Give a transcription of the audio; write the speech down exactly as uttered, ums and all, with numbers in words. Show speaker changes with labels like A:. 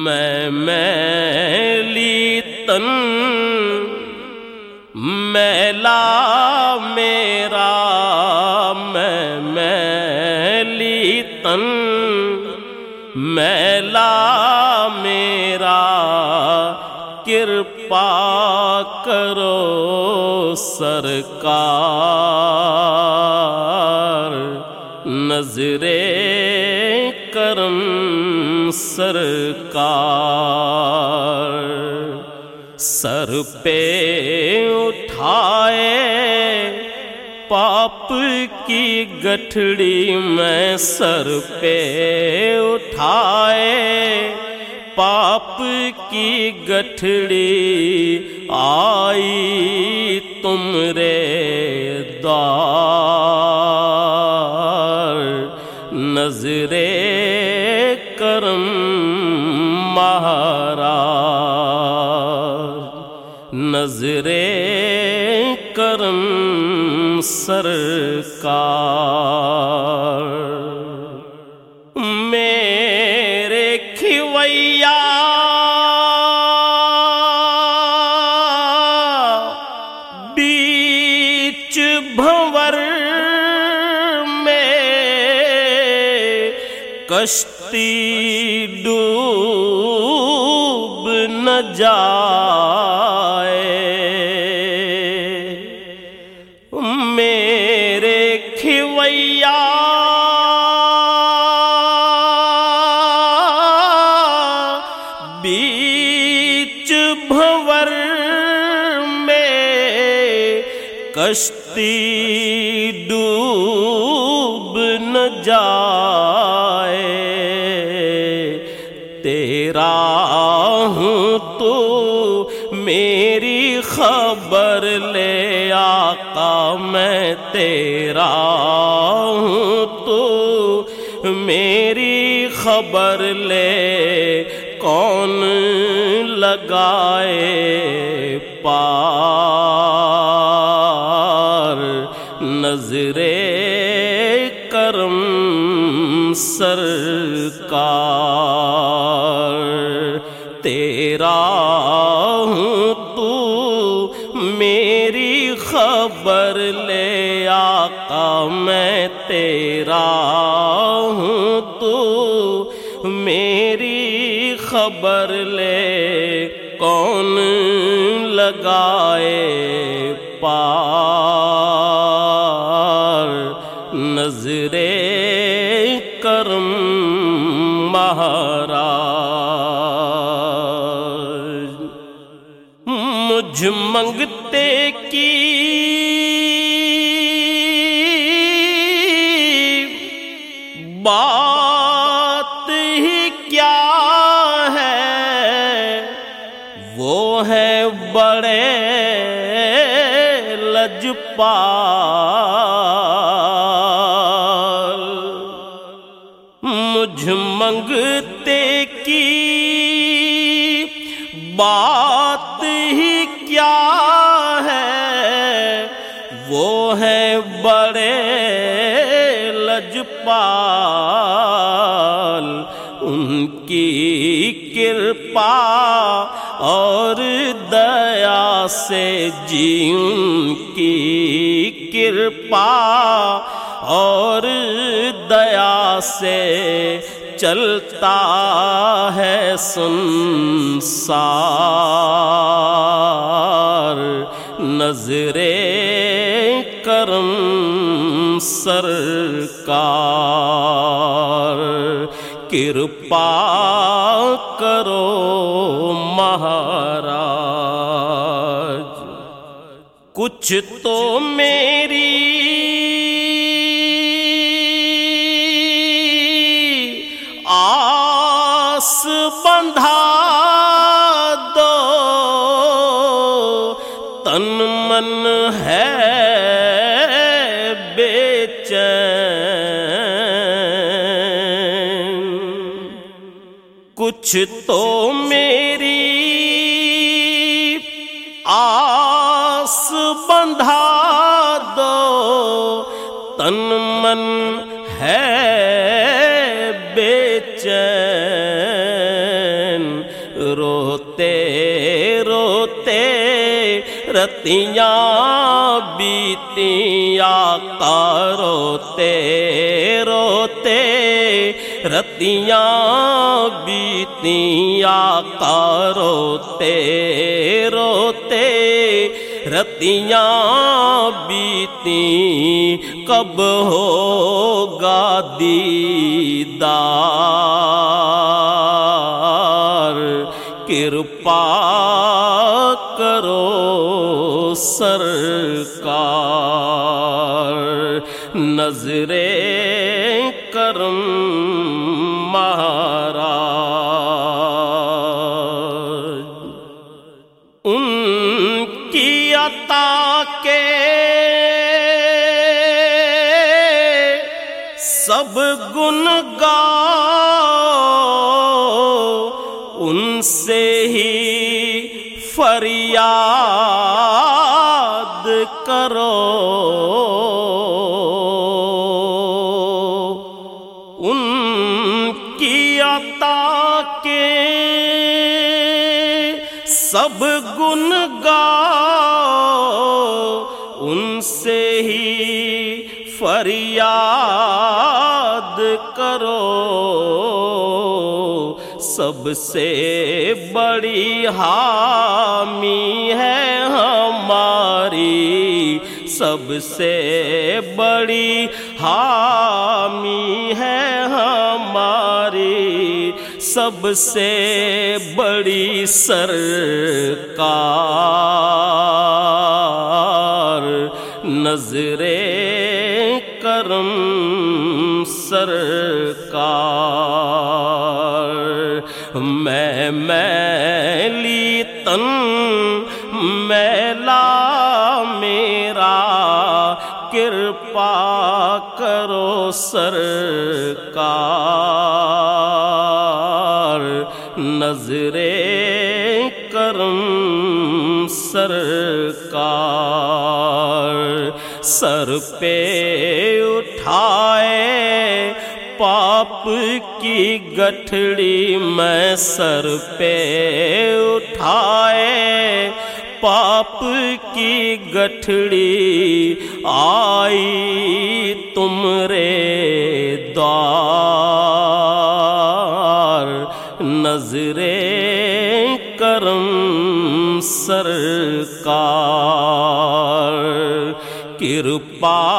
A: میں میلی تن میلا میرا، میں میلی تن میلا میرا، کرپا کرو سرکار، نظر کرم سرکار، سر پہ اٹھائے پاپ کی گٹھڑی میں، سر پہ اٹھائے پاپ کی گٹھڑی، آئی تمرے دوار، نظر کرم مہاراج، نظر کرم سرکار، میرے کھویا بیچ بھنور میں، کشتی ڈوب نہ جائے، میرے کھویا بیچ بھنور میں، کشتی ڈوب نہ جائے، تیرا ہوں تو میری خبر لے آقا، میں تیرا ہوں تو میری خبر لے، کون لگائے پار، نظر کرم سرکار، تیرا ہوں تو میری خبر لے آقا، میں تیرا ہوں تو میری خبر لے، کون لگائے پار، نظر کرم مہاراج، مجھ منگتے کی بات ہی کیا ہے، وہ ہے بڑے لجپال، مجھ منگتے کی بات ہی کیا ہے، وہ ہے بڑے لجپال، ان کی کرپا اور دیا سے جی، ان کی کرپا اور دیا سے چلتا ہے سنسار، نظر کرم سرکار، کرپا کرو مہاراج، کچھ تو میری آس بندھا دو، تن من ہے بے چین، کچھ تو میری آس بندھا دو، تن من ہے بے چین، روتے روتے رتیاں بیتی آقا روتے روتے رتیاں بیتی آقا روتے روتے رتیاں بیتی کب ہوگا دیدار کرپا کرو سرکار نظر کرم مہاراج ان کی عطا کے سب گن گاؤ ان سے ہی فریاد کرو ان کی عطا کے سب گن گاؤ ان سے ہی فریاد کرو سب سے بڑی حامی ہے ہماری سب سے بڑی حامی ہے ہماری سب سے بڑی سرکار نظر کرم سرکار میں میلی تن میلا میرا کرپا کرو سرکار نظر کرم سرکار سر پہ اٹھائے پاپ کی گٹھڑی میں سر پہ اٹھائے پاپ کی گٹھڑی آئی تمرے دوار نظر کرم سرکار کرپا